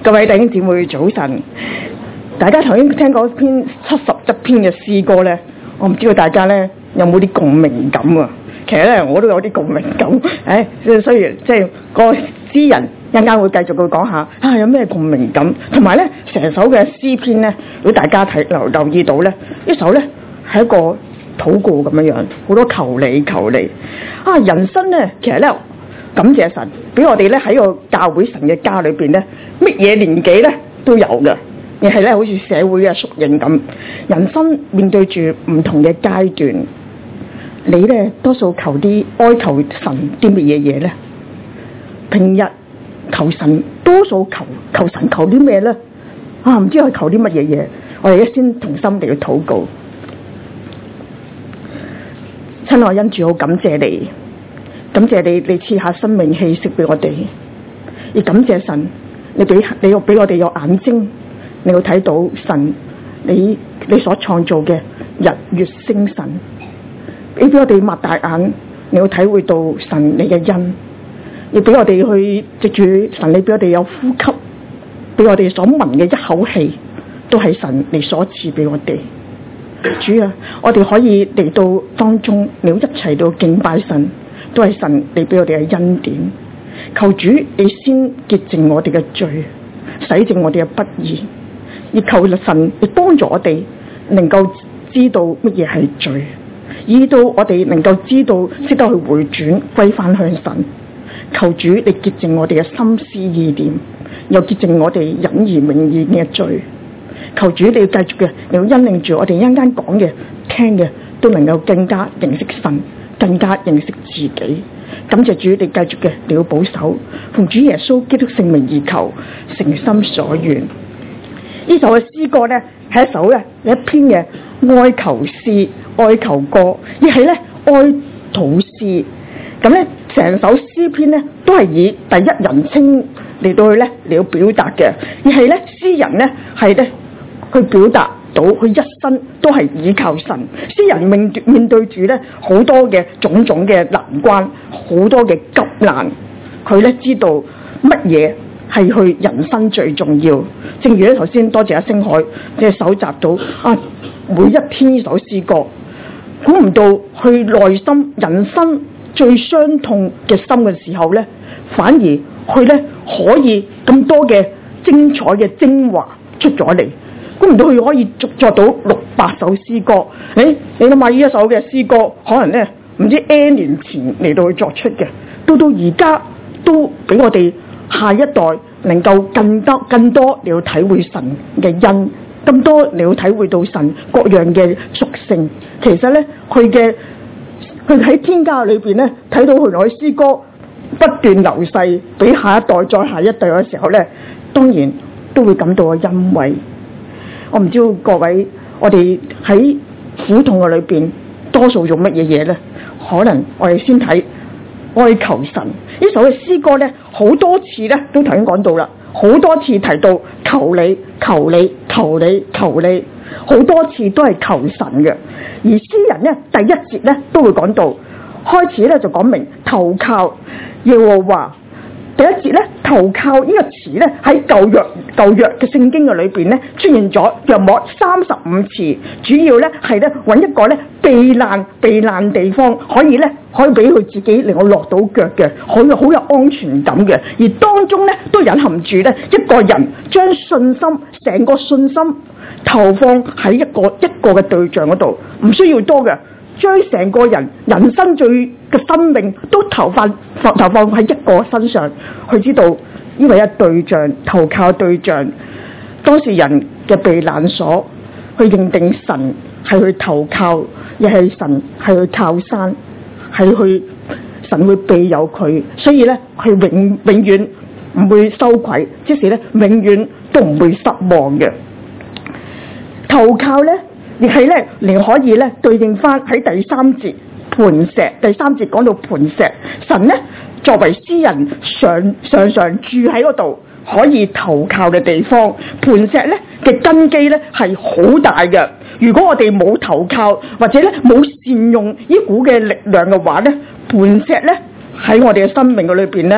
各位弟兄姊妹早晨，大家頭先聽嗰篇71篇嘅詩歌呢，我唔知道大家呢有冇啲共鳴感啊？其實呢，我都有啲共鳴感。所以即係個詩人一陣間會繼續去講下有咩共鳴感，同埋呢成首嘅詩篇呢，如果大家留意到呢，呢首呢係一個禱告咁樣，好多求你求你人生呢，其實呢，感謝神俾我哋呢喺個教會神嘅家裏邊呢，乜嘢年紀呢都有嘅，而係呢好似社會嘅縮影咁。人生面對住唔同嘅階段，你呢多數求啲哀求神啲乜嘢嘢呢？平日求神多數求神求啲咩呢？唔知佢求啲乜嘢嘢？我哋一先同心嚟去禱告。親愛恩主，好感謝你，感謝你賜下生命氣息俾我哋，亦感謝神，你要俾我哋有眼睛，你要睇到神你所創造嘅日月星辰，你俾我哋擘大眼，你要體會到神你嘅恩，亦俾我哋去藉住神你俾我哋有呼吸，俾我哋所聞嘅一口氣，都係神你所賜俾我哋。主啊，我哋可以嚟到當中，你一齊到敬拜神，都係神你俾我哋嘅恩典。求主你先潔淨我哋嘅罪，洗淨我哋嘅不義，而求神亦幫助我哋能夠知道乜嘢係罪，以到我哋能夠知道識得去回轉歸翻向神。求主你潔淨我哋嘅心思意念，又潔淨我哋隱而明顯嘅罪。求主你要繼續嘅，你要引領住我哋一間講嘅聽嘅，都能夠更加認識神，更加認識自己。感謝主你繼續嘅，你要保守，奉主耶穌基督聖名而求，誠心所願。呢首嘅詩歌呢，係一首呢一篇嘅哀求詩、哀求歌，亦係呢哀禱詩。咁呢成首詩篇呢，都係以第一人稱嚟到去呢嚟到表達嘅，而係呢詩人呢係呢去表達到佢一生都係倚靠神。詩人面對住呢好多嘅種種嘅難關，好多嘅急難，佢呢知道乜嘢係佢人生最重要。正如呢頭先多謝阿星海即係搜集到每一篇呢首詩歌，估唔到佢內心人生最傷痛嘅心嘅時候呢，反而佢呢可以咁多嘅精彩嘅精華出咗嚟。估唔到佢可以作到600首詩歌。你諗下呢一首嘅詩歌，可能呢唔知 N 年前嚟到去作出嘅，到而家都俾我哋下一代能夠更多嚟到體會神嘅恩，更多嚟到體會到神各樣嘅屬性。其實呢，佢喺天家裏邊呢，睇到佢嘅詩歌不斷流逝，俾下一代再下一代嘅時候呢，當然都會感到欣慰。我唔知道各位，我哋喺苦痛嘅裏邊，多數用乜嘢嘢呢？可能我哋先睇哀求神呢首嘅詩歌呢，好多次呢都頭先講到啦，好多次提到求你求你求你求你，好多次都係求神嘅。而詩人呢，第一節呢都會講到，開始呢就講明投靠耶和華。第一節咧，投靠呢個詞咧喺舊約嘅聖經嘅裏邊咧出現咗約莫35次，主要咧係咧揾一個咧避難地方，可以俾佢自己令我落到腳嘅，好有安全感嘅。而當中咧都隱含住咧一個人將成個信心投放喺一個嘅對象嗰度，唔需要多嘅。將成個人生最嘅生命都投放喺一個身上，去知道呢位一對象投靠對象，當事人嘅避難所，去認定神係去投靠，亦係神係去靠山，係去神會庇佑佢，所以咧佢永遠唔會羞愧，即使咧永遠都唔會失望嘅投靠咧。亦係咧，你可以咧對應翻喺第3節磐石。第3節講到磐石，神咧作為詩人常住喺嗰度可以投靠嘅地方。磐石咧嘅根基咧係好大嘅。如果我哋冇投靠或者咧冇善用呢股嘅力量嘅話咧，磐石咧喺我哋嘅生命嘅裏邊咧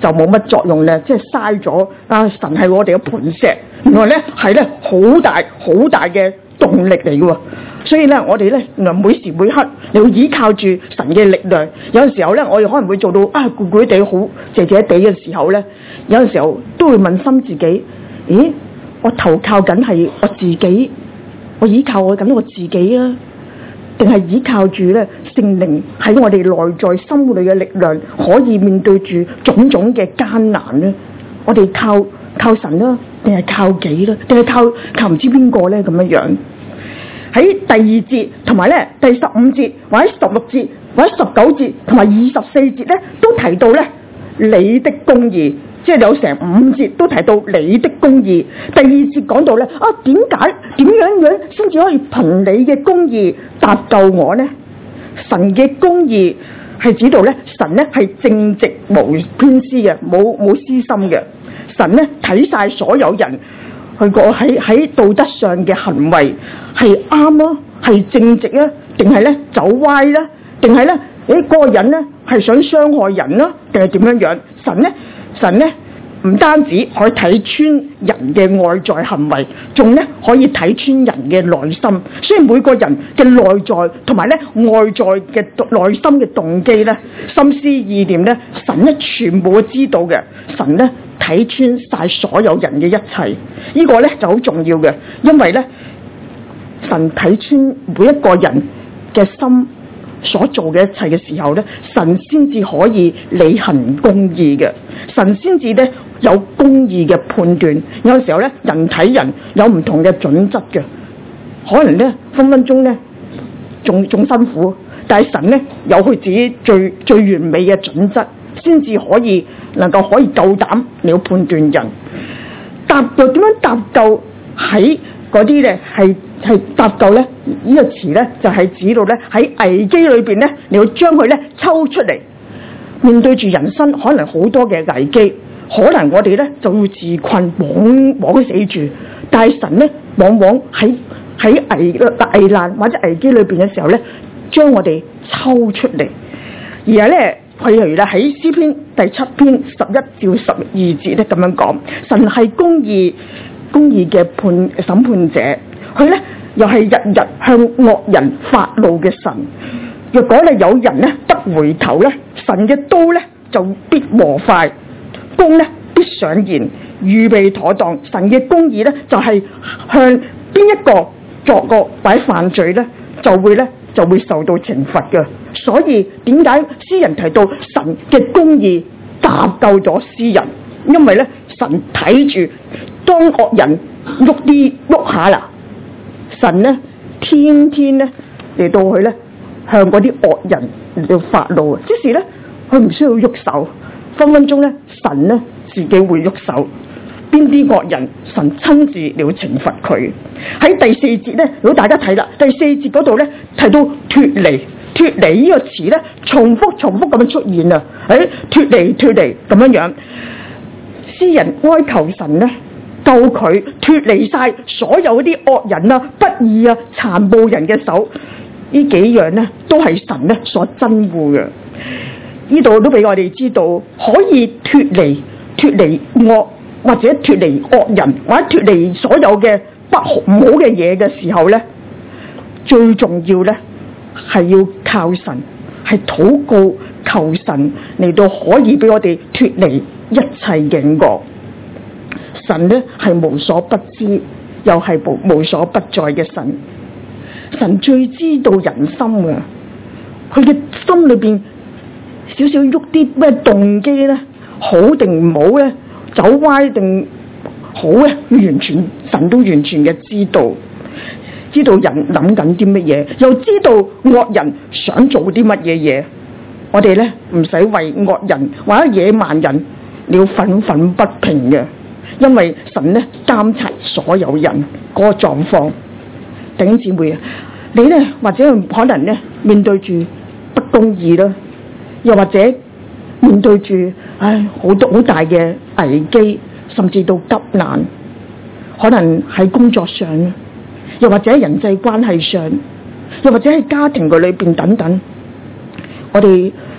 就冇乜作用咧，即係嘥咗啊！神係我哋嘅磐石，原來咧係咧好大好大嘅動力嚟嘅喎。所以咧，我哋咧原來每時每刻你要依靠住神嘅力量。有陣時候咧，我哋可能會做到啊攰攰地好謝謝地嘅時候咧，有陣時候都會問心自己：咦，我投靠緊係我自己，我依靠緊我自己啊，定係依靠住咧聖靈喺我哋內在心裏嘅力量，可以面對住種種嘅艱難咧？我哋靠神啦，定係靠己啦，定係靠唔知邊個咧？咁樣樣喺第2節同埋咧第15節或者16節或者19節同埋24節咧，都提到咧你的公義，即係有成5節都提到你的公義。第2節講到咧點樣先至可以憑你嘅公義搭救我呢？神嘅公義係指到咧神咧係正直無偏私嘅，冇私心嘅。神咧睇晒所有人去過喺道德上嘅行為係啱啊，係正直啊，定係咧走歪啦，定係咧嗰個人咧係想傷害人啦，定係點樣樣？神咧唔單止可以睇穿人嘅外在行為，仲咧可以睇穿人嘅內心。所以每個人嘅內在同埋咧外在嘅內心嘅動機咧、心思意念咧，神咧全部都知道嘅。神咧睇穿晒所有人嘅一切，呢個咧就好重要嘅，因為咧神睇穿每一個人嘅心所做嘅一切嘅時候咧，神先至可以履行公義嘅，神先至咧有公義嘅判斷。有時候咧人睇人有唔同嘅準則嘅，可能咧分分鐘咧仲辛苦，但係神咧有佢自己最完美嘅準則，先至可以夠膽嚟判斷人。搭救點樣搭救？喺嗰啲咧係搭救咧呢個詞咧就係指到咧喺危機裏邊咧，你要將佢咧抽出嚟。面對住人生可能好多嘅危機，可能我哋咧就會自困枉死住，但係神咧往往喺危難或者危機裏邊嘅時候咧，將我哋抽出嚟。而係咧譬如咧喺詩篇第7篇11至12節咧咁樣講，神係公義嘅審判者，佢咧又係日日向惡人發怒嘅神。若果咧有人咧不回頭咧，神嘅刀咧就必磨快，弓咧必上弦，預備妥當。神嘅公義咧就係向邊一個作惡或者犯罪咧，就會受到懲罰嘅。所以點解詩人提到神嘅公義搭救咗詩人？因為咧神睇住當惡人喐下啦，神咧天天咧嚟到佢咧向嗰啲惡人嚟到發怒。即是咧佢唔需要喐手，分分鐘咧神咧自己會喐手。邊啲惡人神親自嚟懲罰佢。喺第4節咧，如果大家睇啦，第4節嗰度咧提到脫離呢個詞咧重複咁樣出現啊！脫離咁樣樣，詩人哀求神咧救佢脫離晒所有啲惡人啊、不義啊、殘暴人嘅手。呢幾樣咧都係神咧所憎惡嘅。呢度都俾我哋知道，可以脫離惡或者脫離惡人或者脫離所有嘅唔好嘅嘢嘅時候咧，最重要咧係要靠神，係禱告求神嚟到可以俾我哋脫離一切嘅惡。神咧係無所不知又係無所不在嘅神，神最知道人心嘅，佢嘅心裏邊少少喐啲咩動機咧，好定唔好咧，走歪定好咧，神都完全嘅知道人諗緊啲乜嘢，又知道惡人想做啲乜嘢嘢。我哋咧唔使為惡人或者野蠻人了憤憤不平嘅，因為神咧監察所有人嗰個狀況。弟兄姊妹啊，你咧或者可能咧面對住不公義啦，又或者面對住好大嘅危機，甚至到急難，可能喺工作上，又或者人際關係上，又或者喺家庭嘅裏邊等等，我哋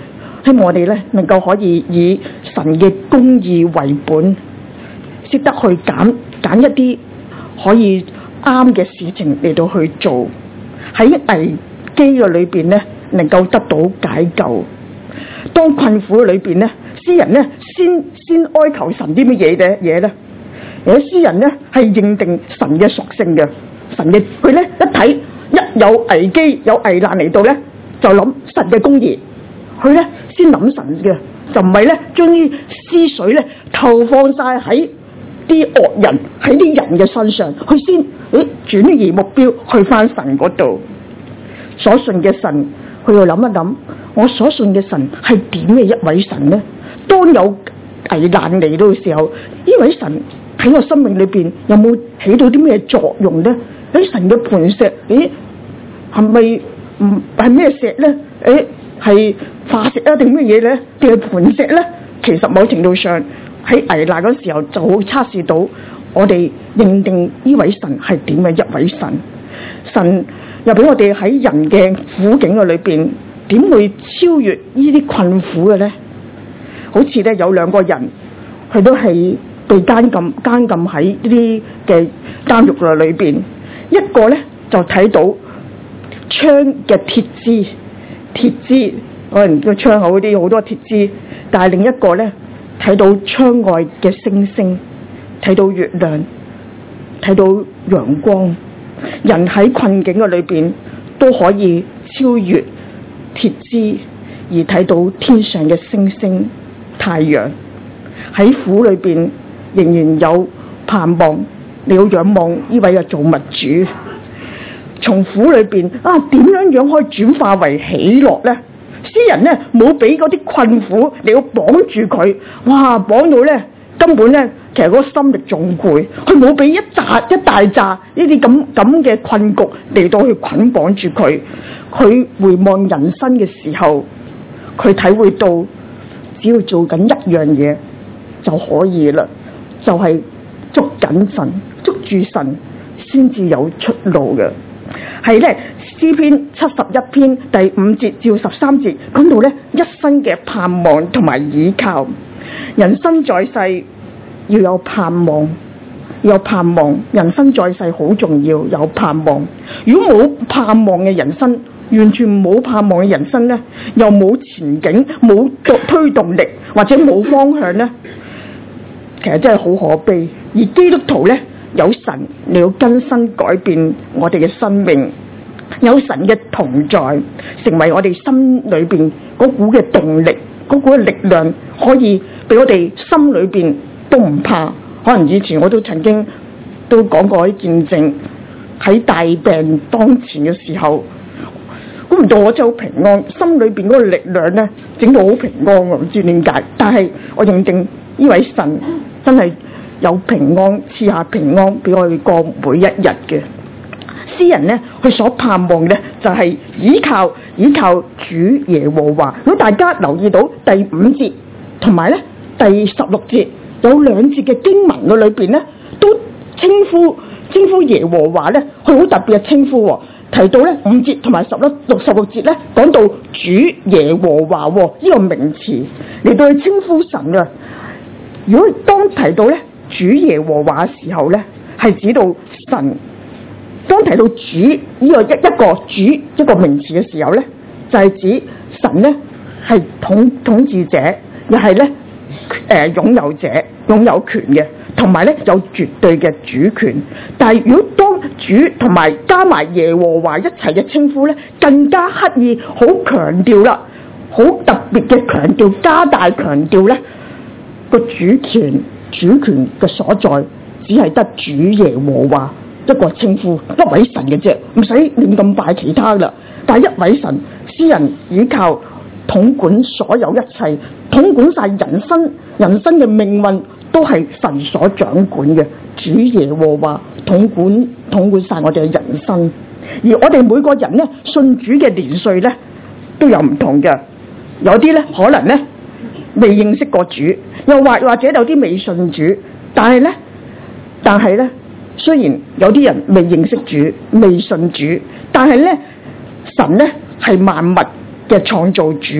希望我哋咧能夠可以以神嘅公義為本，識得去揀一啲可以啱嘅事情嚟到去做，喺危機嘅裏邊咧能夠得到解救。當困苦嘅裏邊咧，詩人咧先哀求神啲乜嘢咧？而詩人咧係認定神嘅屬性嘅，神嘅佢咧一睇一有危機有危難嚟到咧，就諗神嘅公義，佢咧先諗神嘅，就唔係咧將啲思緒咧投放晒喺啲惡人喺啲人嘅身上，佢先轉移目標去翻神嗰度。所信嘅神，佢要諗一諗，我所信嘅神係點嘅一位神呢？當有危難嚟到嘅時候，呢位神喺我生命裏邊有冇起到啲咩作用呢？神嘅磐石，係咪唔係咩石呢？係化石啊，定咩嘢呢？定係磐石呢？其實某程度上喺危難嗰時候就會測試到我哋認定呢位神係點嘅一位神。神又俾我哋喺人嘅苦境嘅裏邊，點會超越呢啲困苦嘅呢？好似咧有兩個人，佢都係被監禁喺呢啲嘅監獄嘅裏邊。一個咧就睇到窗嘅鐵枝，可能個窗口嗰啲好多鐵枝，但係另一個咧睇到窗外嘅星星，睇到月亮，睇到陽光。人喺困境嘅裏邊都可以超越鐵枝，而睇到天上嘅星星、太陽。喺苦裏邊仍然有盼望，你要仰望呢位嘅造物主。從苦裏邊點樣可以轉化為喜樂呢？詩人呢冇俾嗰啲困苦你要綁住佢，綁到呢根本呢其實嗰個心力仲攰，佢冇俾一大紮呢啲咁嘅困局嚟到去捆綁住佢。佢回望人生嘅時候，佢體會到只要做緊一樣嘢就可以啦，就係捉緊神，捉住神先至有出路嘅。係咧詩篇71篇第5節至13節講到咧一生嘅盼望同埋倚靠。人生在世要有盼望，人生在世好重要，有盼望。如果冇盼望嘅人生，完全冇盼望嘅人生咧，又冇前景，冇推動力或者冇方向咧，其實真係好可悲。而基督徒咧有神，你要更新改變我哋嘅生命，有神嘅同在，成為我哋心裏邊嗰股嘅動力，嗰股嘅力量，可以俾我哋心裏邊都唔怕。可能以前我都曾經都講過啲見證，喺大病當前嘅時候，估唔到我真係好平安，心裏邊嗰個力量咧整到好平安，我唔知點解。但係我認定呢位神真係有平安，賜下平安俾我哋過每一日嘅。詩人呢，佢所盼望呢就係依靠主耶和華。如果大家留意到第5節同埋呢第16節有2節嘅經文嘅裏邊呢，都稱呼耶和華呢，佢好特別嘅稱呼。提到呢5節同埋16節呢，講到主耶和華呢個名詞嚟到去稱呼神啊。如果當提到呢主耶和華嘅時候呢，係指到神。當提到主呢個一個名詞嘅時候呢，就係指神呢係統治者，又係呢擁有者，擁有權嘅，同埋呢有絕對嘅主權。但係如果當主同埋加埋耶和華一齊嘅稱呼呢，更加刻意好強調啦，好特別嘅強調，加大強調呢個主權嘅所在，只係得主耶和華一個稱呼，一位神嘅啫，唔使亂咁拜其他啦。但係一位神，詩人倚靠統管所有一切，統管晒人生嘅命運都係神所掌管嘅。主耶和華統管晒我哋嘅人生。而我哋每個人呢，信主嘅年歲呢都有唔同嘅，有啲呢可能呢未認識過主，又或者有啲未信主，但係呢雖然有啲人未認識主、未信主，但係呢神呢係萬物嘅創造主，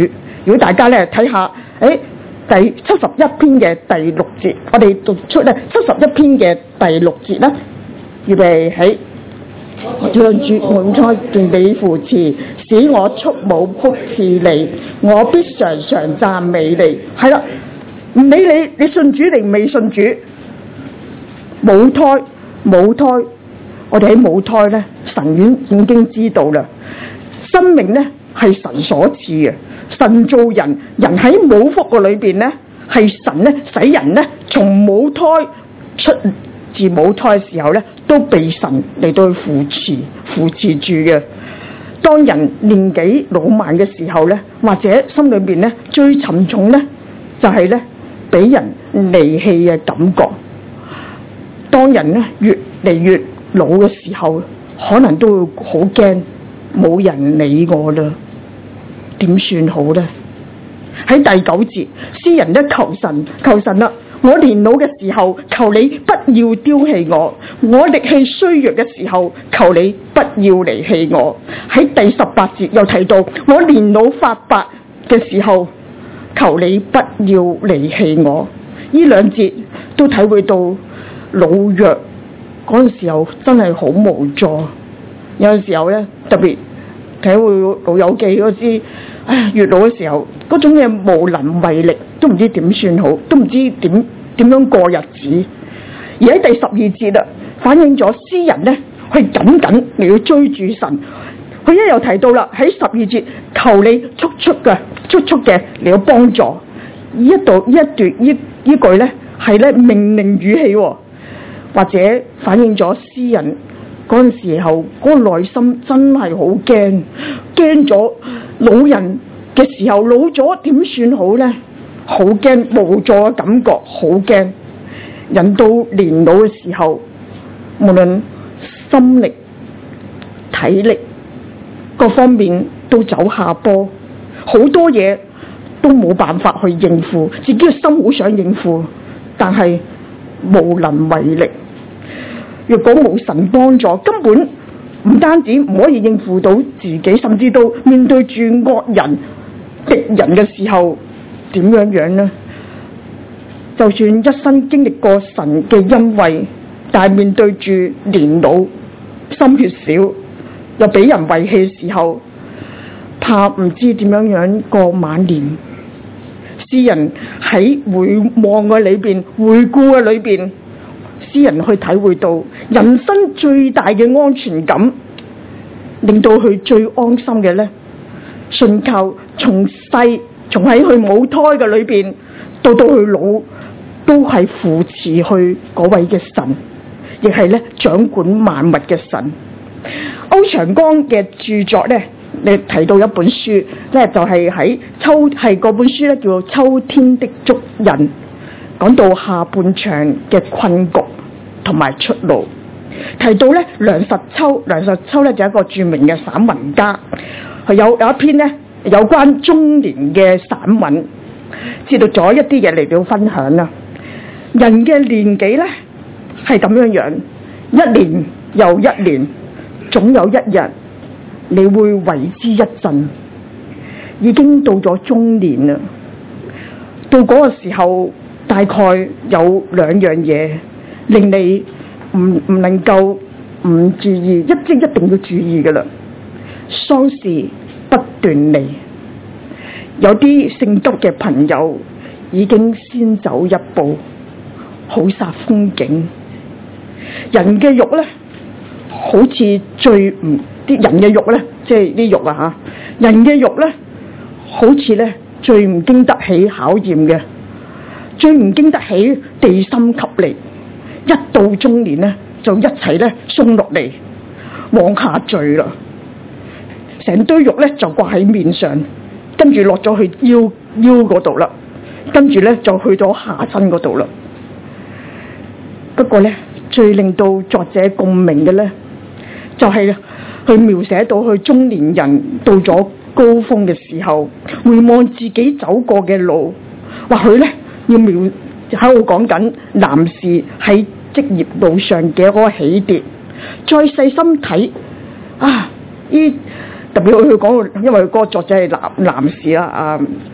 如果大家咧睇下，第71篇嘅第6節，我哋讀出咧71篇嘅第6節啦，預備起。讓主滿載敬你扶持，使我觸母腹刺你，我必常常讚美你。係啦，唔理你信主定未信主，母胎，我哋喺母胎咧，神已經知道啦。生命咧係神所賜嘅，神造人，人喺母腹個裏邊咧，係神咧使人咧從母胎出自母胎嘅時候咧，都被神嚟到去扶持住嘅。當人年紀老邁嘅時候咧，或者心裏邊咧最沉重咧，就係咧俾人離棄嘅感覺。當人咧越嚟越老嘅時候，可能都會好驚，冇人理我啦，點算好咧？喺第9節，詩人咧求神啦。我年老嘅時候，求你不要丟棄我；我力氣衰弱嘅時候，求你不要離棄我。喺第18節又提到，我年老發白嘅時候，求你不要離棄我。呢兩節都體會到老弱嗰陣時候真係好無助。有陣時候咧，特別體會老友記嗰啲，越老嘅時候嗰種嘅無能為力，都唔知點算好，都唔知點樣過日子。而喺第12節啦，反映咗詩人咧去緊嚟要追住神。佢一又提到啦，喺12節，求你速速嘅嚟到幫助。呢句咧係咧命令語氣，或者反映咗詩人嗰陣時候嗰個內心真係好驚咗老人嘅時候，老咗點算好呢？好驚，無助嘅感覺，好驚。人到年老嘅時候，無論心力、體力各方面都走下坡，好多嘢都冇辦法去應付，自己嘅心好想應付，但係無能為力。若果冇神幫助，根本唔單止唔可以應付到自己，甚至到面對住惡人、敵人嘅時候，點樣呢？就算一生經歷過神嘅恩惠，但係面對住年老、心血少，又俾人遺棄嘅時候，怕唔知點樣過晚年。詩人喺回望嘅裏邊、回顧嘅裏邊，詩人去體會到人生最大嘅安全感，令到佢最安心嘅呢，信靠從喺佢母胎嘅裏邊到佢老，都係扶持佢嗰位嘅神，亦係咧掌管萬物嘅神。歐長江嘅著作咧，你提到一本書咧，就係嗰本書咧，叫做《秋天的足印》，講到下半場嘅困局同埋出路。提到咧梁實秋咧就係一個著名嘅散文家，佢有一篇咧有關中年嘅散文，知道咗一啲嘢嚟到分享啦。人嘅年紀咧係咁樣，一年又一年，總有一日你會為之一振。已經到咗中年啦，到嗰個時候大概有兩樣嘢令你唔能夠唔注意，一定要注意噶啦。喪事不斷嚟，有啲聖德嘅朋友已經先走一步，好煞風景。人嘅肉咧，好似最唔啲人嘅肉咧，即係啲肉啊嚇，人嘅肉咧，好似咧最唔經得起考驗嘅，最唔經得起地心吸力。一到中年咧，就一齊咧鬆落嚟，往下墜啦。成堆肉咧就掛喺面上，跟住落咗去腰嗰度啦，跟住咧就去咗下身嗰度啦。不過咧，最令到作者共鳴嘅咧，就係佢描寫到佢中年人到咗高峰嘅時候，回望自己走過嘅路，或許咧要喺度講緊男士喺職業路上嘅嗰個起跌，再細心睇特別佢講，因為嗰個作者係男士啦，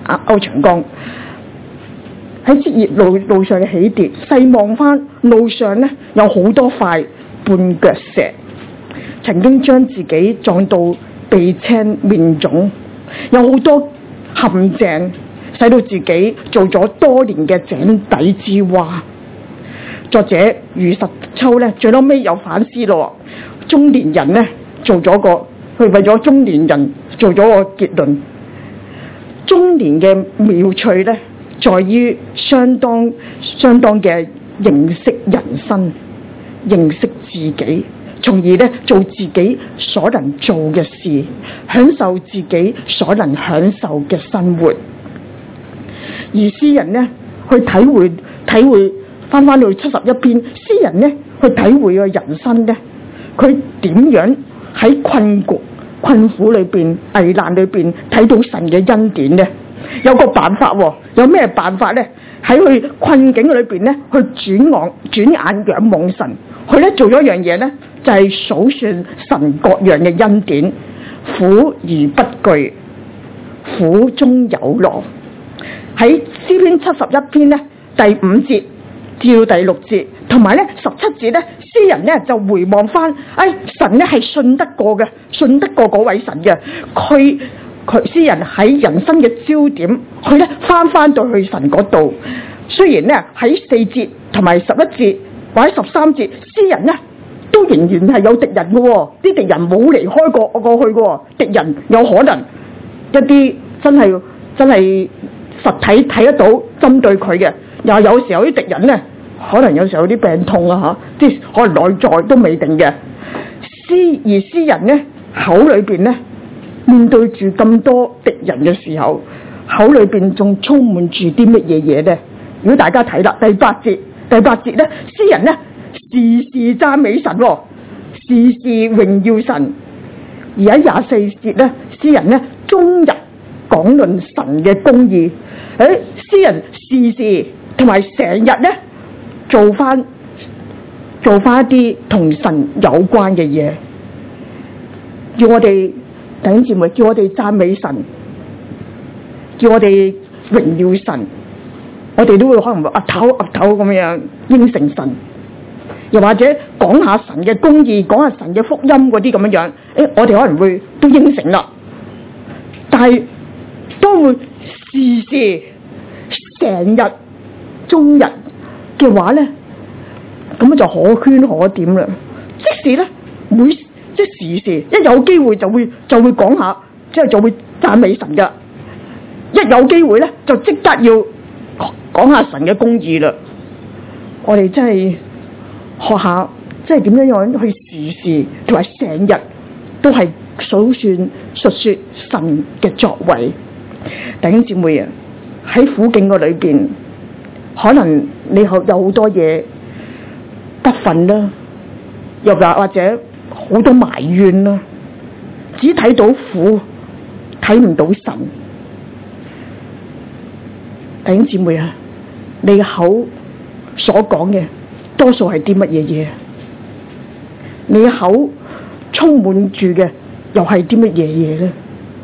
歐長江喺職業路上嘅起跌，細望翻路上咧有好多塊絆腳石，曾經將自己撞到鼻青面腫，有好多陷阱，使到自己做咗多年嘅井底之蛙。作者余實秋咧，最後尾有反思咯。中年人咧佢為咗中年人做咗個結論。中年嘅妙趣咧，在於相當嘅認識人生，認識自己，從而咧做自己所能做嘅事，享受自己所能享受嘅生活。而詩人咧去體會翻到71篇，詩人咧去體會個人生咧，佢點樣喺困苦裏邊、危難裏邊睇到神嘅恩典咧？有個辦法喎，有咩辦法咧？喺佢困境裏邊咧，去轉眼仰望神，佢咧做咗一樣嘢咧，就係數算神各樣嘅恩典，苦而不懼，苦中有樂。喺詩篇71篇咧第5節至到第6節，同埋咧17節咧，詩人咧就回望翻，神咧係信得過嘅，信得過嗰位神嘅。佢詩人喺人生嘅焦點，佢咧翻到去神嗰度。雖然咧喺4節同埋11節或者13節，詩人咧都仍然係有敵人嘅，啲敵人冇離開過去嘅，敵人有可能一啲真係實體睇得到針對佢嘅，又有時候啲敵人咧，可能有時候有啲病痛啊嚇，即係可能內在都未定嘅。而詩人咧口裏邊咧面對住咁多敵人嘅時候，口裏邊仲充滿住啲乜嘢咧？如果大家睇啦，第八節咧，詩人咧時時讚美神，時時榮耀神。而喺24節咧，詩人咧終日講論神嘅公義。詩人時時同埋成日咧做翻一啲同神有關嘅嘢，叫我哋弟兄姊妹，叫我哋讚美神，叫我哋榮耀神，我哋都會可能會岌頭咁樣應承神，又或者講下神嘅公義，講下神嘅福音嗰啲咁樣，我哋可能會都應承啦。但係都會時時成日終日嘅話咧，咁就可圈可點啦。即使咧時時一有機會就會講下，之後就會讚美神噶。一有機會咧就即刻要講下神嘅公義啦。我哋真係學下，即係點樣去時時同埋成日都係述說神嘅作為。弟兄姊妹啊，喺苦境個裏邊，可能你有好多嘢不忿啦，又或者好多埋怨啦，只睇到苦，睇唔到神。弟兄姊妹啊，你口所講嘅多數係啲乜嘢？你口充滿住嘅又係啲乜嘢咧？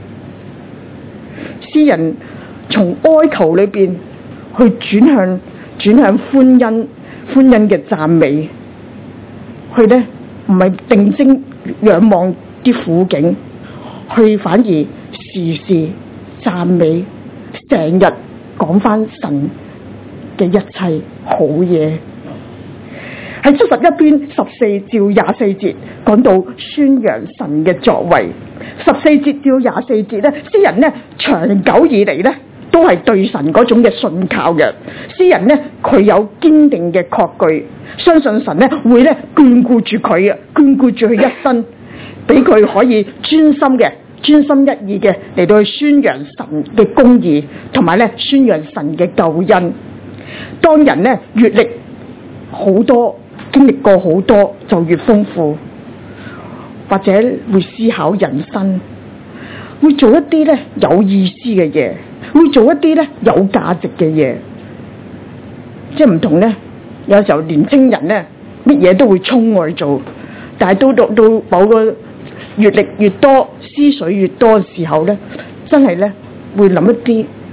詩人從哀求裏邊去轉向歡欣嘅讚美，佢咧唔係定睛仰望啲苦境，佢反而時時讚美，成日講翻神嘅一切好嘢。喺71篇14至24節講到宣揚神嘅作為。14節至24節咧，詩人咧長久以嚟咧都係對神嗰種嘅信靠嘅。詩人咧佢有堅定嘅確據，相信神咧會咧眷顧住佢嘅，眷顧住佢一生，俾佢可以專心一意嘅嚟到去宣揚神嘅公義，同埋咧宣揚神嘅救恩。當人咧閱歷好多，經歷過好多，就越豐富，或者會思考人生，會做一啲咧有意思嘅嘢，會做一啲咧有價值嘅嘢。即係唔同咧，有時候年青人咧乜嘢都會衝去做，但係到某個閱歷越多、思緒越多嘅時候咧，真係咧會諗一啲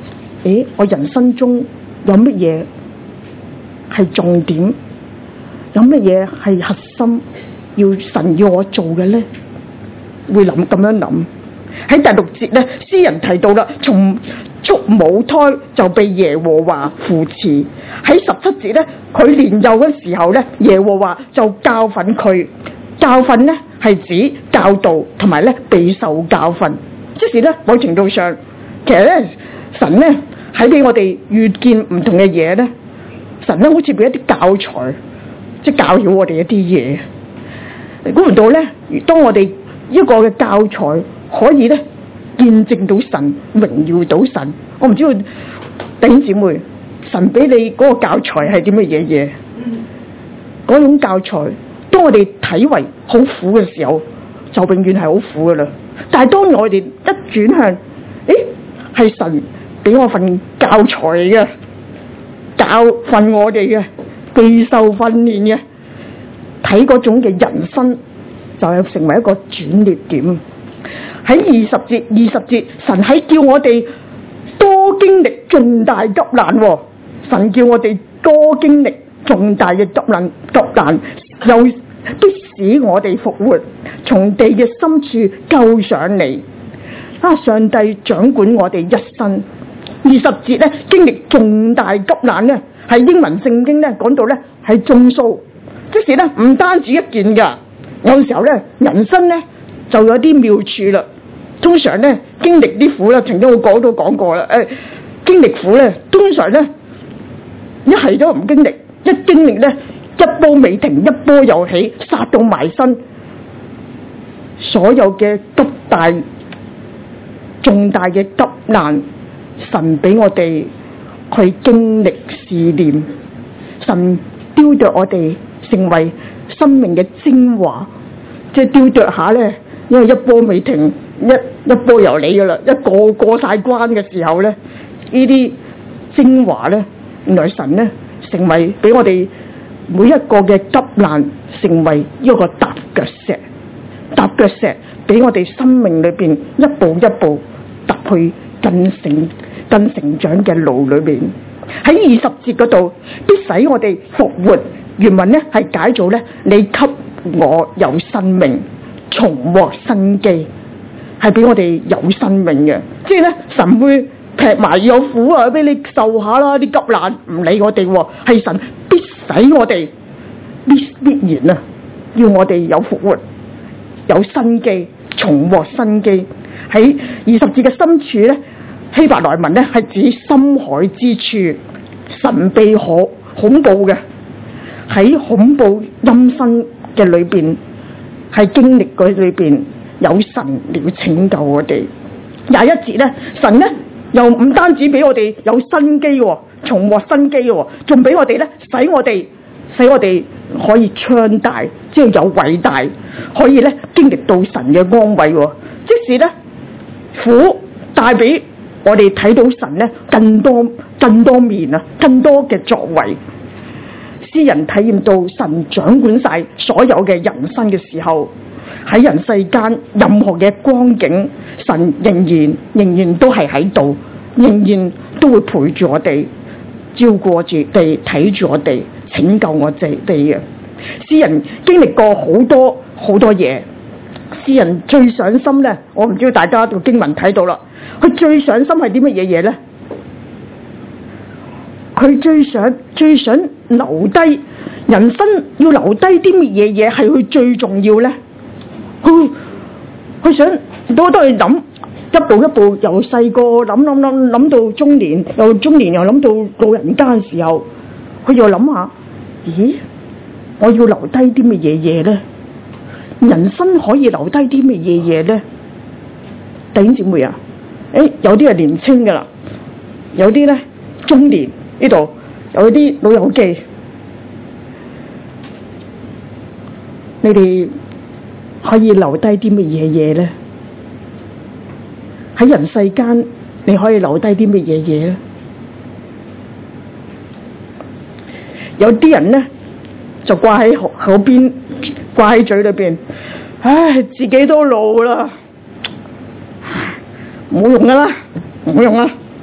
我人生中有乜嘢係重點，有乜嘢係核心，神要我做嘅呢？會咁樣諗。喺第6節咧，詩人提到啦，從出母胎就被耶和華扶持。喺17節咧，佢年幼嘅時候咧，耶和華就教訓佢。教訓咧係指教導同埋咧備受教訓，即是咧某程度上，其實咧神咧喺俾我哋遇見唔同嘅嘢咧，神咧好似俾一啲教材，即係教曉我哋一啲嘢。估唔到咧，當我哋一個嘅教材可以咧見證到神，榮耀到神。我唔知道弟兄姊妹，神俾你嗰個教材係啲乜嘢嘢？嗰種教材，當我哋睇為好苦嘅時候，就永遠係好苦噶啦。但係當我哋一轉向，係神俾我份教材嘅，教訓我哋嘅，備受訓練嘅，睇嗰種嘅人生就係成為一個轉捩點。喺20節，神喺叫我哋多經歷重大急難，神叫我哋多經歷重大嘅急難，又必使我哋復活，從地嘅深處救上嚟。上帝掌管我哋一生。20節咧，經歷重大急難咧，係英文聖經咧講到咧係眾數，即是咧唔單止一件噶。有時候咧，人生咧就有啲妙處啦。通常咧經歷啲苦啦，曾經我講過啦。經歷苦咧，通常咧一係都唔經歷，一經歷咧一波未停，一波又起，殺到埋身。所有嘅急大重大嘅急難，神俾我哋去經歷試煉，神雕琢我哋成為生命嘅精華，即係雕琢下咧，因為一波未停，一波又嚟噶啦，一過晒關嘅時候咧，呢啲精華咧，原來神咧成為俾我哋每一個嘅急難成為一個踏腳石，俾我哋生命裏邊一步一步踏去更成長嘅路裏面。喺20節嗰度，必使我哋復活。原文咧係解做咧，你給我有生命，重獲生機，係俾我哋有生命嘅。即係咧，神會劈埋有苦啊，俾你受下啦，啲急難唔理我哋，係神必使我哋必然啊，要我哋有復活，有生機，重獲生機。喺20節嘅深處咧，希伯來文咧係指深海之處，神秘恐怖嘅，喺恐怖陰森嘅裏邊，係經歷嗰裏邊有神嚟拯救我哋。21節咧，神咧又唔單止俾我哋有生機，重獲生機，仲俾我哋咧使我哋可以昌大，即係有偉大，可以咧經歷到神嘅安慰。即使咧苦帶俾我哋睇到神咧更多面啊，更多嘅作為。詩人體驗到神掌管晒所有嘅人生嘅時候，喺人世間任何嘅光景，神仍然都係喺度，仍然都會陪住我哋，照顧住地，睇住我哋，拯救我哋嘅。詩人經歷過好多嘢。詩人最上心咧，我唔知道大家讀經文睇到啦，佢最上心係啲乜嘢嘢咧？佢最想留低人生，要留低啲乜嘢嘢係佢最重要咧？佢想多去諗，一步一步由細個諗到中年，由中年又諗到老人家嘅時候，佢又諗下，咦，我要留低啲乜嘢嘢咧？人生可以留低啲乜嘢嘢咧？弟兄姊妹啊，有啲係年青噶啦，有啲咧中年，呢度有啲老友記，你哋可以留低啲乜嘢嘢咧？喺人世間你可以留低啲乜嘢嘢咧？有啲人咧就掛喺口邊，掛喺嘴裏邊，唉，自己都老啦，冇用噶啦，冇用啦，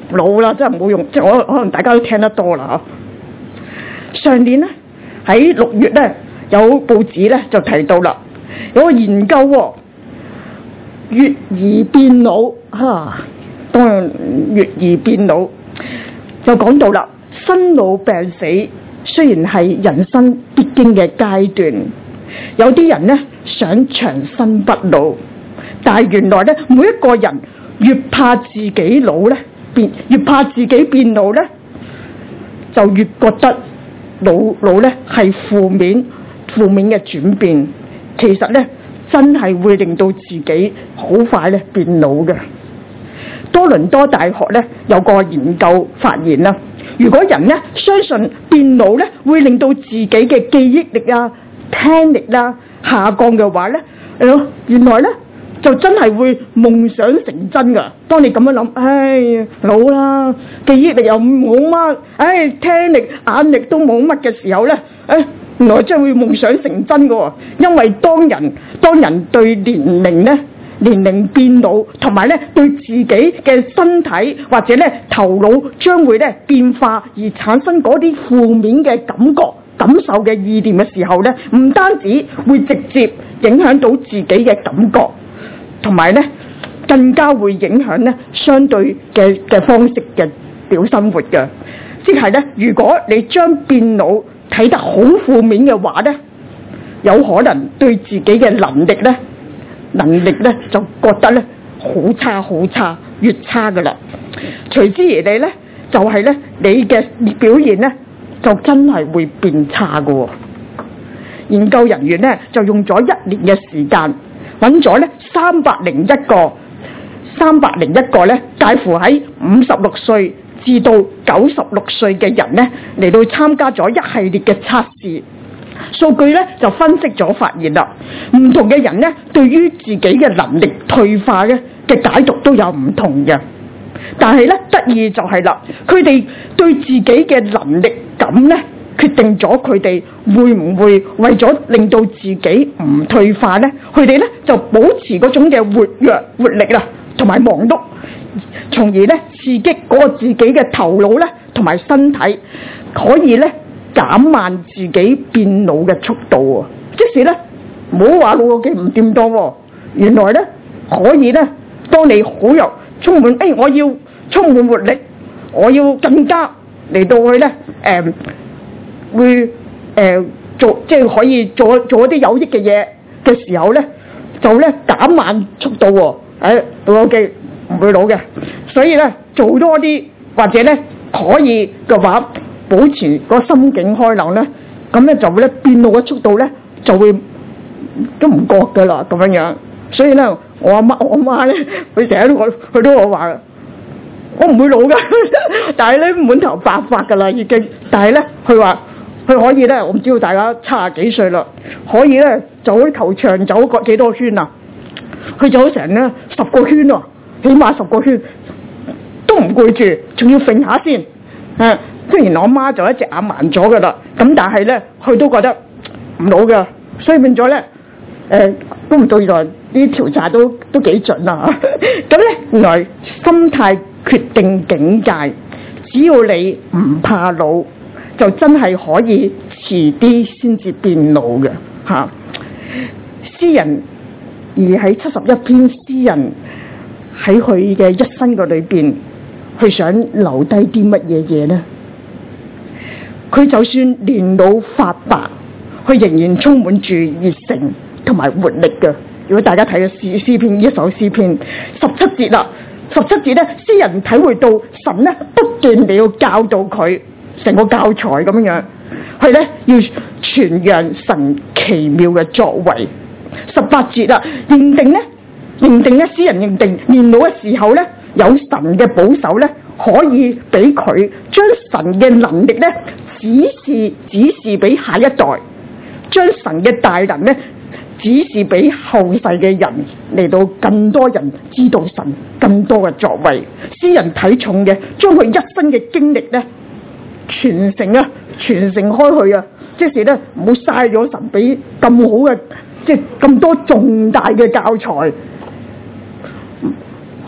老啦，真係唔好用，即係我可能大家都聽得多啦嚇。上年咧喺6月咧有報紙咧就提到啦，有個研究喎，越易變老嚇，當然越易變老就講到啦，生老病死雖然係人生必經嘅階段，有啲人咧想長生不老，但係原來咧每一個人越怕自己老咧越怕自己變老咧，就越覺得老咧係負面嘅轉變。其實咧真係會令到自己好快咧變老嘅。多倫多大學咧有個研究發現啦，如果人咧相信變老咧會令到自己嘅記憶力啊、聽力啦下降嘅話咧，原來咧就真係會夢想成真噶。當你咁樣諗，老啦，記憶力又冇乜，聽力、眼力都冇乜嘅時候咧，原來真係會夢想成真噶。因為當人對年齡變老，同埋咧對自己嘅身體或者咧頭腦將會咧變化而產生嗰啲負面嘅感受嘅意念嘅時候咧，唔單止會直接影響到自己嘅感覺，同埋咧更加會影響咧相對嘅方式嘅表生活嘅。即係咧，如果你將變老睇得好負面嘅話咧，有可能對自己嘅能力咧就覺得咧好差，越差噶啦。隨之而嚟咧就係咧你嘅表現咧就真係會變差噶。研究人員咧就用咗1年嘅時間，揾咗咧301個咧介乎喺56歲至到96歲嘅人咧嚟到參加咗一系列嘅測試。數據咧就分析咗發現啦，唔同嘅人咧對於自己嘅能力退化嘅解讀都有唔同嘅。但係咧得意就係啦，佢哋對自己嘅能力感咧決定咗佢哋會唔會為咗令到自己唔退化咧，佢哋咧就保持嗰種嘅活力啦，同埋忙碌，從而咧刺激嗰個自己嘅頭腦咧同埋身體，可以咧減慢自己變老嘅速度。即使咧唔好話老個幾唔掂當，原來咧可以咧，當你好有充滿我要充滿活力，我要更加嚟到去咧會做，即係可以做一啲有益嘅嘢嘅時候咧，就咧減慢速度。老個幾唔會老嘅，所以咧做多啲或者咧可以嘅話，保持個心境開朗咧，咁咧就會咧變老嘅速度咧就會都唔覺噶啦咁樣。所以咧我阿媽咧，佢成日都佢都我話我唔會老噶，但係咧滿頭白髮噶啦已經。但係咧佢話佢可以咧，我唔知道大家70幾歲啦，可以咧走啲球場走過幾多圈啊？佢走成咧10個圈喎，起碼10個圈都唔攰住，仲要揈下先。雖然我媽就一隻眼盲咗噶啦，咁但係咧佢都覺得唔老噶，所以變咗咧都唔到，原來啲調查都幾準啊。咁咧原來心態決定境界，只要你唔怕老，就真係可以遲啲先至變老嘅嚇。詩人而喺71篇詩人喺佢嘅一生嘅裏邊，佢想留低啲乜嘢嘢呢？佢就算年老髮白，佢仍然充滿住熱誠同埋活力嘅。如果大家睇嘅詩篇，一首詩篇17節啦，17節咧，詩人體會到神咧不斷地要教導佢，成個教材咁樣，佢咧要傳揚神奇妙嘅作為。18節啦，認定咧，詩人認定年老嘅時候咧，有神嘅保守咧，可以俾佢將神嘅能力咧指示俾下一代，將神嘅大能咧指示俾後世嘅人，嚟到更多人知道神更多嘅作為。詩人睇重嘅，將佢一生嘅經歷咧傳承開去啊！即是咧唔好嘥咗神俾咁好嘅，即係咁多重大嘅教材。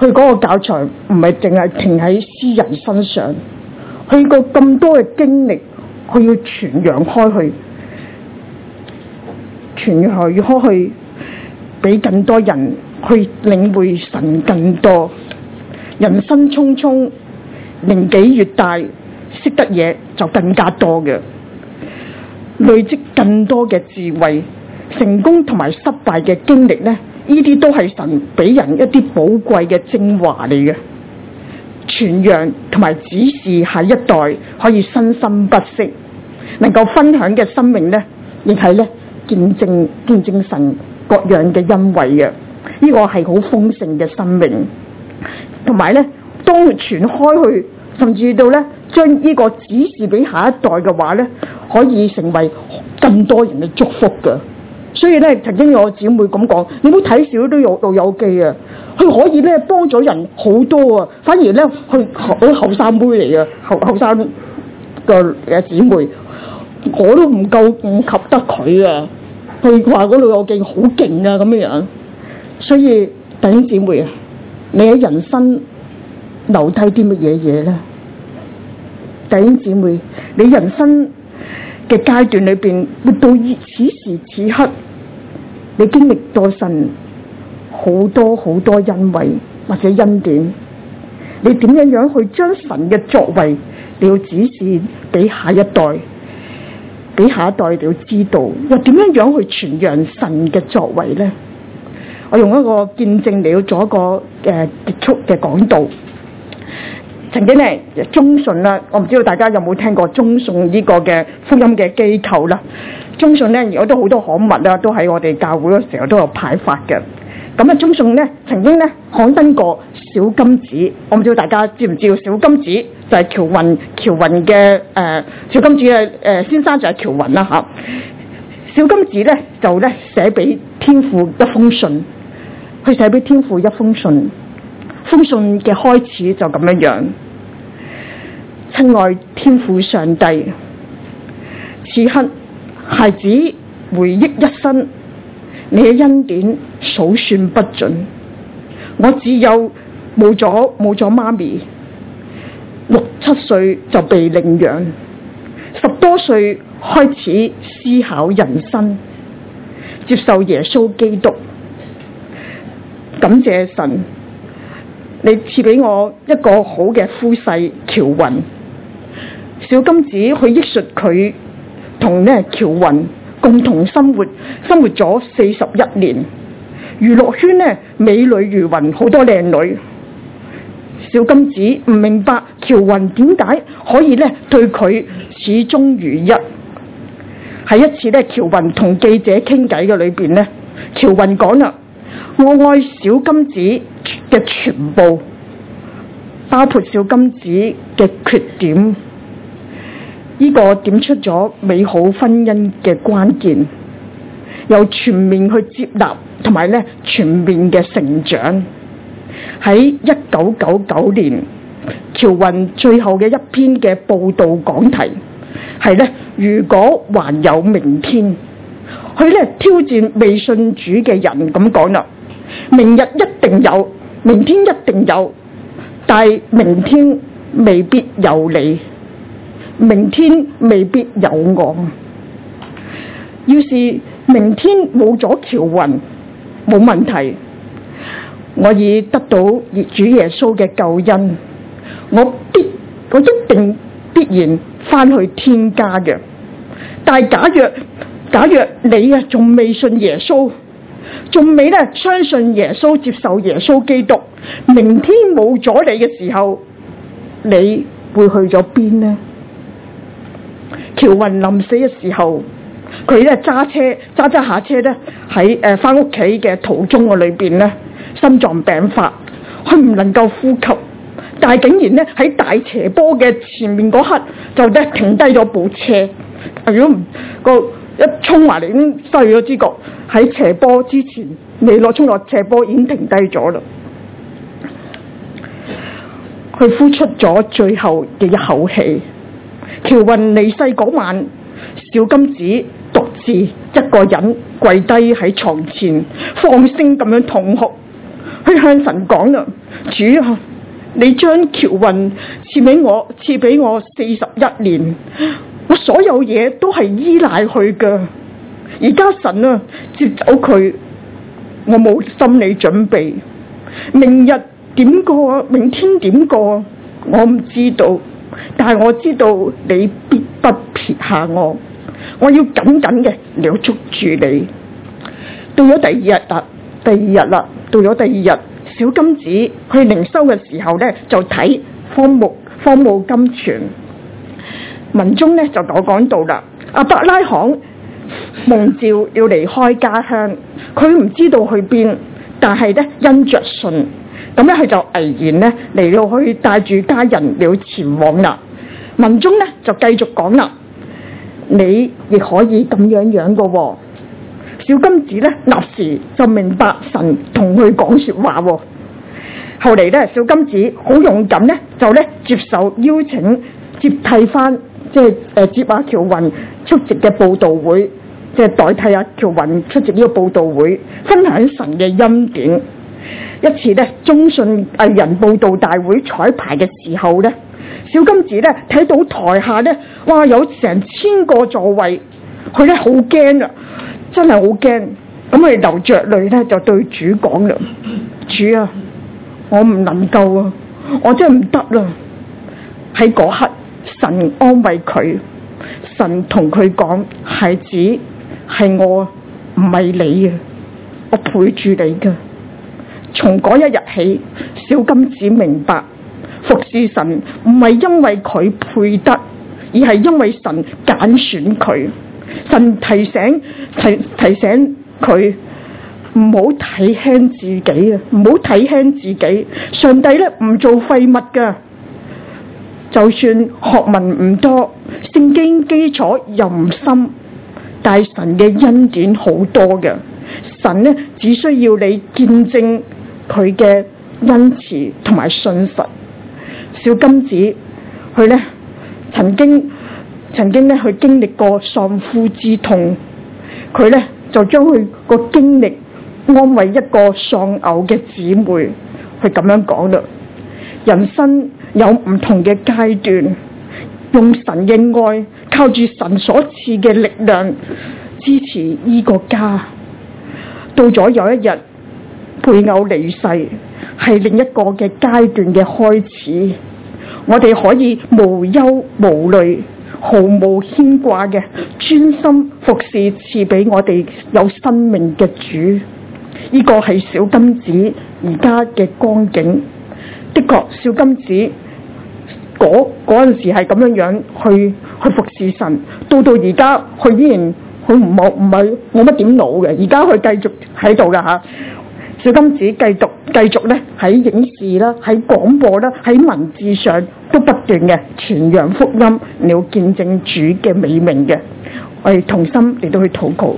佢嗰個教材唔係淨係停喺詩人身上，佢個咁多嘅經歷，佢要傳揚開去，傳揚開去，俾更多人去領會神更多。人生匆匆，年紀越大，識得嘢就更加多嘅，累積更多嘅智慧，成功同埋失敗嘅經歷呢，呢啲都係神俾人一啲寶貴嘅精華嚟嘅，傳揚同埋指示下一代可以生生不息，能夠分享嘅生命呢，亦係呢見證神各樣嘅恩惠嘅，呢個係好豐盛嘅生命。同埋呢，當傳開去，甚至到呢將呢個指示俾下一代嘅話呢，可以成為更多人嘅祝福嘅。所以呢，曾經有姊妹咁講，你唔好睇少都有路有記啊，佢可以呢幫咗人好多啊，反而呢佢好後生妹嚟嘅，後生嘅姊妹，我都唔及得佢啊。佢話嗰路有記好勁啊咁樣，所以弟兄姊妹啊，你喺人生留低啲乜嘢嘢呢？弟兄姊妹，你人生嘅階段裏邊，活到此時此刻，你經歷咗神好多好多恩惠或者恩典，你點樣去將神嘅作為你要指示俾下一代，俾下一代你要知道，又點樣去傳揚神嘅作為呢？我用一個見證嚟到做一個結束嘅講道。曾經咧中信啦，我唔知道大家有冇聽過中信呢個嘅福音嘅機構啦。中信咧而家都好多刊物啦，都喺我哋教會嘅時候都有派發嘅。咁啊，中信咧曾經咧刊登過小金子，我唔知道大家知唔知道小金子就係喬雲嘅小金子嘅先生就係喬雲啦嚇。小金子咧就咧寫俾天父一封信，佢寫俾天父一封信。封信嘅開始就咁樣，親愛天父上帝，此刻孩子回憶一生，你嘅恩典數算不盡。我只有冇咗媽咪，6、7歲就被領養，10多歲開始思考人生，接受耶穌基督。感謝神，你賜俾我一個好嘅夫婿喬雲。小金子去憶述佢同呢喬雲共同生活咗41年，娛樂圈呢美女如雲，好多靚女。小金子唔明白喬雲點解可以呢對佢始終如一。喺一次呢喬雲同記者傾偈嘅裏邊呢，喬雲講啦，我愛小金子嘅全部，包括小金子嘅缺點，呢個點出咗美好婚姻嘅關鍵，由全面去接納同埋咧全面嘅成長。喺1999年，喬雲最後嘅一篇嘅報道講題係咧，如果還有明天，佢咧挑戰未信主嘅人咁講啦，明日一定有，明天一定有，但係明天未必有你，明天未必有我。要是明天冇咗喬雲，冇問題，我已得到主耶穌嘅救恩，我一定必然翻去天家嘅。但係假若你啊仲未信耶穌，仲未咧相信耶穌，接受耶穌基督，明天冇咗你嘅時候，你會去咗邊呢？喬雲臨死嘅時候，佢咧揸下車咧喺翻屋企嘅途中嘅裏邊咧，心臟病發，佢唔能夠呼吸，但係竟然咧喺大斜坡嘅前面嗰刻就咧停低咗部車。如果一衝埋嚟已經失去咗知覺，喺斜坡之前未落衝落斜坡已經停低咗啦。佢呼出咗最後嘅一口氣。喬雲離世嗰晚，小金子獨自一個人跪低喺床前，放聲咁樣痛哭。 去向神講啦，主啊，你將僑運賜俾我41年，我所有嘢都係依賴佢噶。而家神啊，接走佢，我冇心理準備。明日點過，明天點過，我唔知道。但係我知道你必不撇下我，我要緊緊嘅嚟捉住你。到咗第二日啦，到咗第二日，小金子去靈修嘅時候呢，就睇荒蕪金泉。文中呢就講到啦，亞伯拉罕蒙召要離開家鄉，佢唔知道去邊，但係呢因着信，咁咧佢就毅然呢嚟到去帶住家人了前往啦。文中呢就繼續講啦，你亦可以咁樣噶喎。小金子呢立時就明白神同佢講說話喎。後嚟呢，小金子好勇敢呢，就呢接受邀請，接替翻接阿喬雲出席嘅佈道會，即係代替阿喬雲出席呢個佈道會，分享神嘅恩典。一次呢，中信藝人佈道大會彩排嘅時候呢，小金子呢睇到台下呢，哇有成1000個座位，佢呢好驚啊，真係好驚。咁佢流着淚呢，就對主講啦：主啊，我唔能夠啊，我真係唔得啦。喺嗰刻，神安慰佢，神同佢講：孩子，係我，唔係你啊，我陪住你噶。從嗰一日起，小金子明白服侍神唔係因為佢配得，而係因為神揀選佢。神提醒佢唔好睇輕自己啊，唔好睇輕自己。上帝咧唔做廢物噶，就算學問唔多，聖經基礎又唔深，但係神嘅恩典好多嘅。神呢只需要你見證佢嘅恩慈同埋信實。小金子佢呢曾經呢去經歷過喪夫之痛，佢呢就將佢個經歷安慰一個喪偶嘅姊妹，佢咁樣講啦：人生有唔同嘅階段，用神嘅愛，靠住神所賜嘅力量支持呢個家。到咗有一日配偶離世，係另一個嘅階段嘅開始，我哋可以無憂無慮，毫無牽掛嘅專心服侍賜俾我哋有生命嘅主。呢個係小金子而家嘅光景。的確，小金子嗰陣時係咁樣去服侍神，到而家佢依然佢唔係冇乜點老嘅，而家佢繼續喺度噶吓。小金子繼續咧喺影視啦，喺廣播啦，喺文字上都不斷嘅傳揚福音，了見證主嘅美名嘅。我哋同心嚟到去禱告。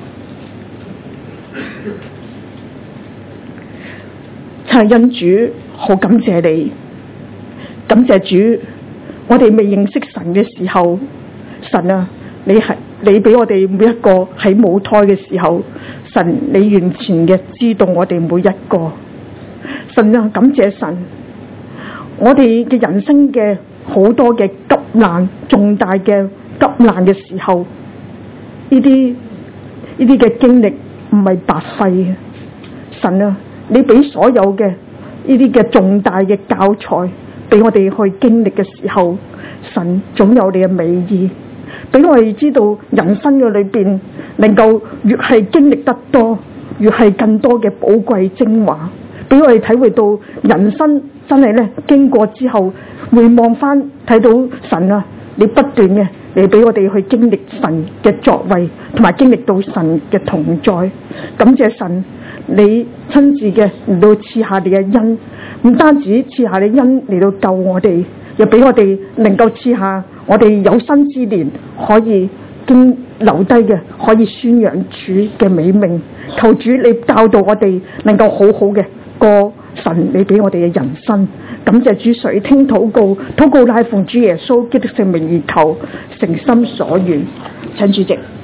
恩主，好感謝你，感謝主。我哋未認識神嘅時候，神啊，你俾我哋每一個喺母胎嘅時候，神你完全嘅知道我哋每一個。神啊，感謝神，我哋嘅人生嘅好多嘅急難，重大嘅急難嘅時候，呢啲嘅經歷唔係白費嘅。神啊，你俾所有嘅呢啲嘅重大嘅教材俾我哋去經歷嘅時候，神總有你嘅美意，俾我哋知道人生嘅裏邊能夠越係經歷得多，越係更多嘅寶貴精華，俾我哋體會到人生真係咧經過之後回望翻睇到神啊，你不斷嘅嚟俾我哋去經歷神嘅作為，同埋經歷到神嘅同在。感謝神，你親自嘅嚟到賜下你嘅恩，唔單止賜下你恩嚟到救我哋，又俾我哋能夠賜下我哋有生之年可以經留低嘅，可以宣揚主嘅美名。求主你教導我哋能夠好好嘅過神你俾我哋嘅人生。感謝主，垂聽禱告，禱告乃奉主耶穌基督聖名而求，誠心所願。請主席。